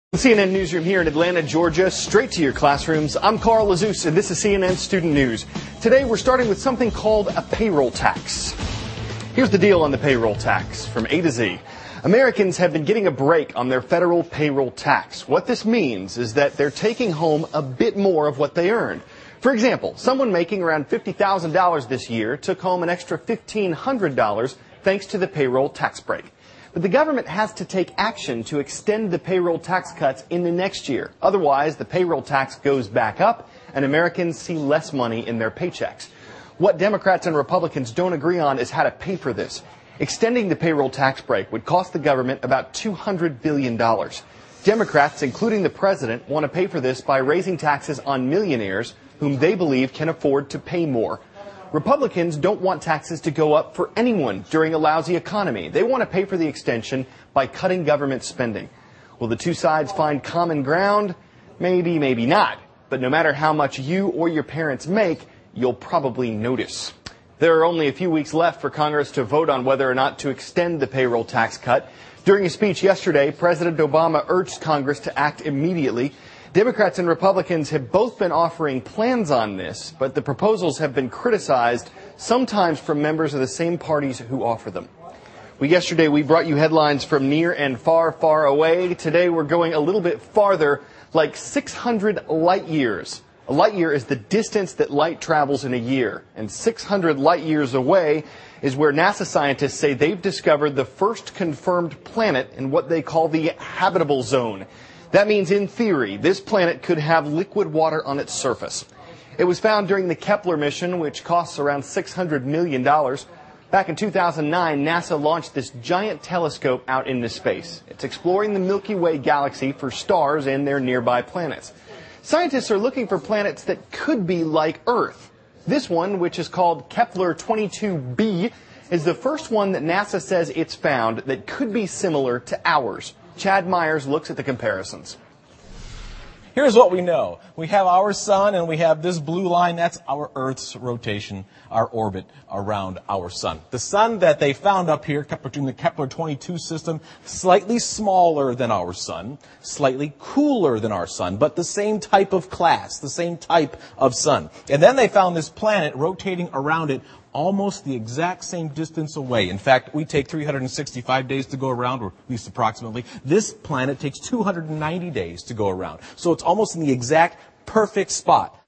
CNN Newsroom here in Atlanta, Georgia, straight to your classrooms. I'm Carl Lazus, and this is CNN Student News. Today, we're starting with something called a payroll tax. Here's the deal on the payroll tax from A to Z. Americans have been getting a break on their federal payroll tax. What this means is that they're taking home a bit more of what they earned. For example, someone making around $50,000 this year took home an extra $1,500 thanks to the payroll tax break. But the government has to take action to extend the payroll tax cuts into next year. Otherwise, the payroll tax goes back up and Americans see less money in their paychecks. What Democrats and Republicans don't agree on is how to pay for this. Extending the payroll tax break would cost the government about $200 billion. Democrats, including the president, want to pay for this by raising taxes on millionaires whom they believe can afford to pay more. Republicans don't want taxes to go up for anyone during a lousy economy. They want to pay for the extension by cutting government spending. Will the two sides find common ground? Maybe, maybe not. But no matter how much you or your parents make, you'll probably notice. There are only a few weeks left for Congress to vote on whether or not to extend the payroll tax cut. During a speech yesterday, President Obama urged Congress to act immediately. Democrats and Republicans have both been offering plans on this, but the proposals have been criticized, sometimes from members of the same parties who offer them. Yesterday we brought you headlines from near and far, far away. Today we're going a little bit farther, like 600 light years. A light year is the distance that light travels in a year, and 600 light years away is where NASA scientists say they've discovered the first confirmed planet in what they call the habitable zone. That means, in theory, this planet could have liquid water on its surface. It was found during the Kepler mission, which costs around $600 million. Back in 2009, NASA launched this giant telescope out into space. It's exploring the Milky Way galaxy for stars and their nearby planets. Scientists are looking for planets that could be like Earth. This one, which is called Kepler 22b, is the first one that NASA says it's found that could be similar to ours. Chad Myers looks at the comparisons. Here's what we know. We have our sun and we have this blue line. That's our Earth's rotation, our orbit around our sun. The sun that they found up here, in the Kepler 22 system, slightly smaller than our sun, slightly cooler than our sun, but the same type of class, the same type of sun. And then they found this planet rotating around it almost the exact same distance away. In fact, we take 365 days to go around, or at least approximately. This planet takes 290 days to go around. So it's almost in the exact perfect spot.